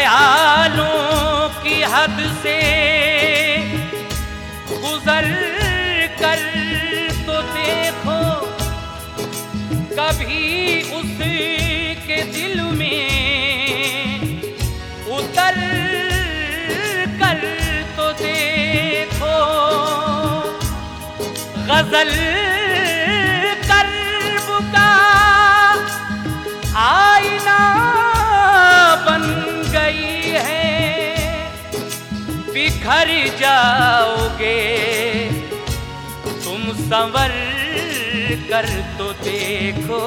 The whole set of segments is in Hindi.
ख्यालों की हद से गुजर कर तो देखो, कभी उसके दिल में उतर कर तो देखो। गजल कर्ब का आईना बन गई है, बिखर जाओगे तुम संवर कर तो देखो।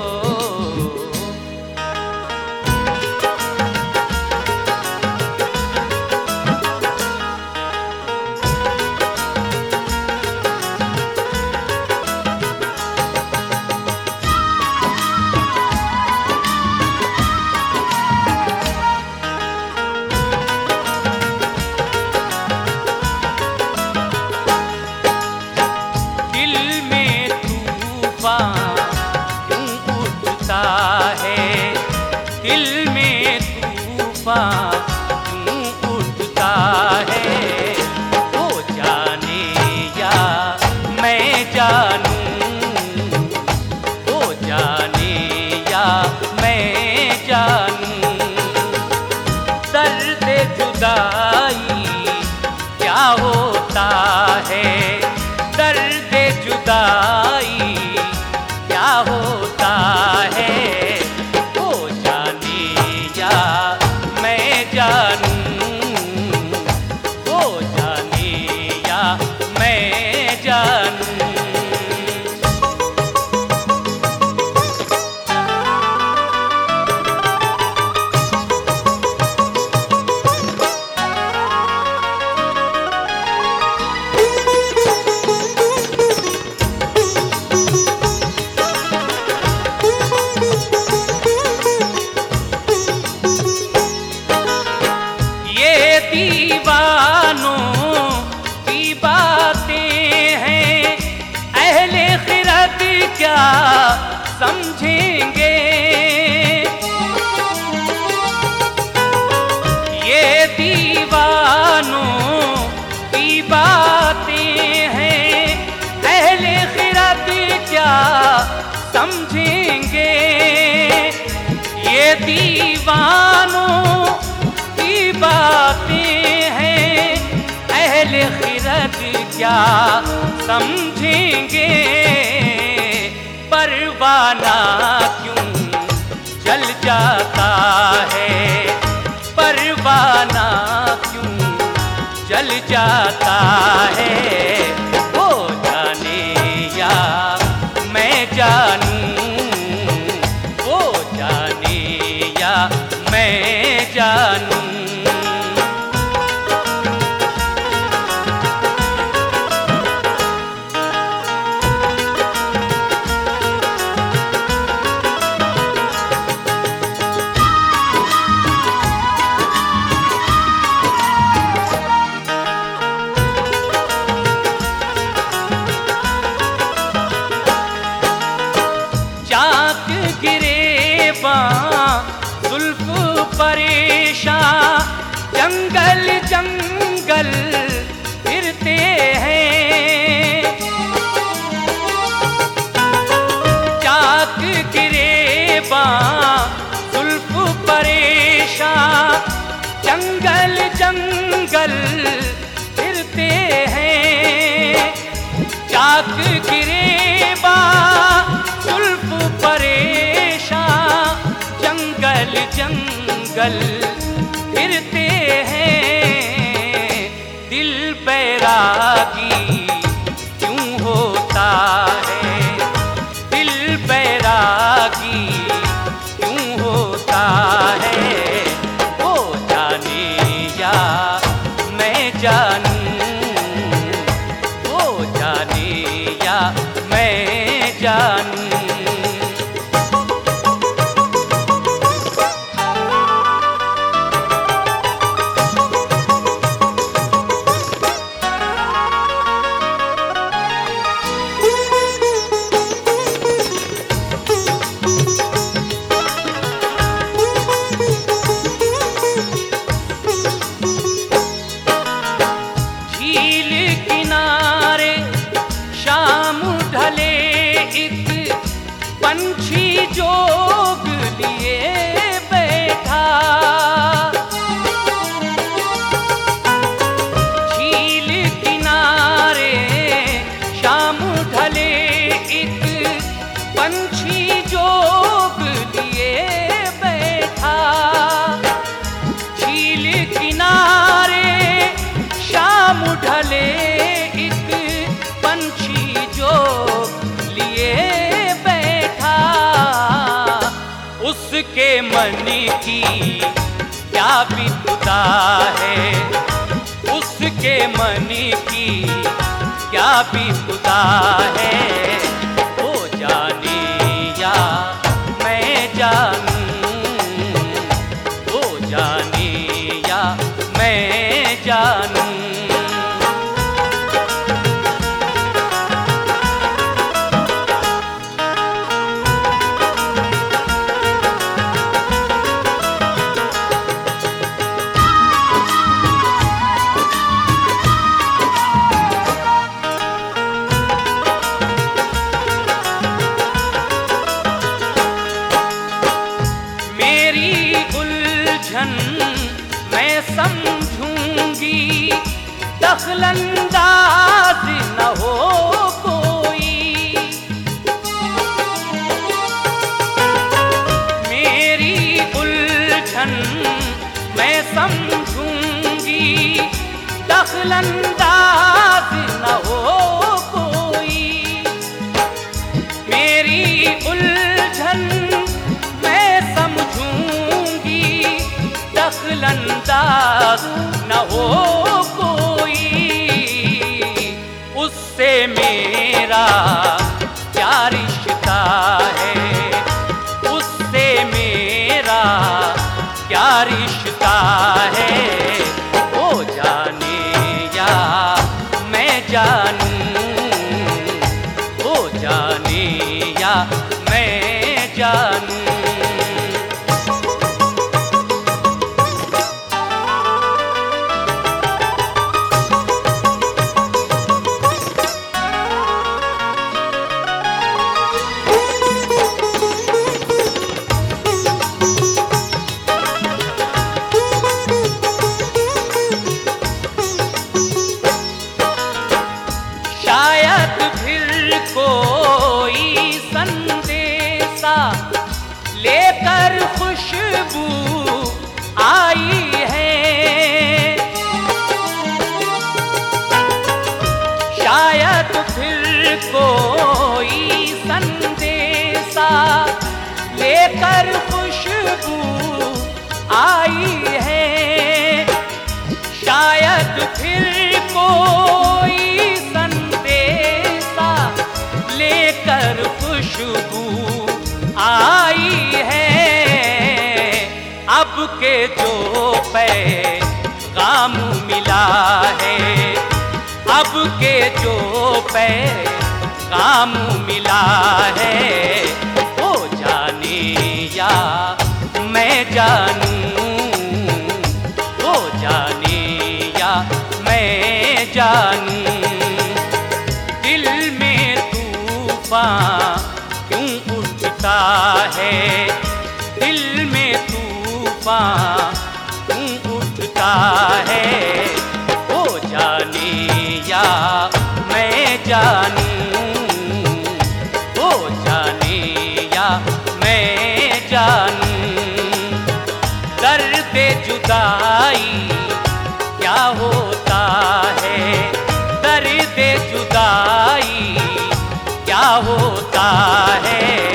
दिल में तूफान क्यों उठता है, वो जाने या मैं जानूं, वो जाने या मैं जानूं। दर्द जुदाई क्या होता है, दर्द जुदाई क्या होता है, दीवानों की बातें हैं, अहले खिरत क्या समझेंगे। ये दीवानों की बातें हैं, अहले खिरत क्या समझेंगे। ये दीवानों की बातें अहले खिरत क्या समझेंगे। परवाना क्यों जल जाता है, परवाना क्यों जल जाता है, वो जाने या मैं जानूं, वो जाने या मैं जानूं। जुल्फ परेशान जंगल जंगल फिरते हैं, चाक गिरेबां जुल्फ परेशान जंगल जंगल फिरते हैं। चाक गिरेबां जुल्फ परेशान जंगल जंगल फिरते हैं। दिल बैरागी क्यों होता है, दिल बैरागी क्यों होता है, वो जाने या मैं जानूं, वो जाने या मैं जानूं। लिए बैठा। झील किनारे शाम ढले एक पंछी जोग लिए बैठा। झील किनारे शाम ढले एक पंछी जोग लिए बैठा। उसके मन की क्या विपदा है, उसके मन की क्या विपदा है। वो जाने या मैं जानूं, वो जाने या मैं जानूं। मैं समझूंगी दखलंदाज न हो कोई। मेरी उलझन मैं समझूंगी दखलंदाज न हो कोई। मेरी उलझन मैं समझूंगी दखलंदाज न हो कोई। उससे मेरा क्या रिश्ता है, उससे मेरा क्या रिश्ता है। वो जाने या मैं जानूं, वो जाने या मैं जानूं। शायद फिर कोई संदेशा लेकर खुशबू आई है। शायद फिर कोई संदेशा लेकर खुशबू आई है। शायद फिर कोई लेकर खुशबू आई है। अब के जो पैगाम मिला है, अब के जो पैगाम मिला है। वो जाने या मैं जानूं, वो जाने या मैं जानूं। दिल में तूफान क्यों उठता है, दिल में तूफान क्यों उठता है। वो जाने या मैं जानूं, वो जाने या मैं जानूं। दर्द जुदाई क्या होता है, दर्द जुदाई क्या होता है।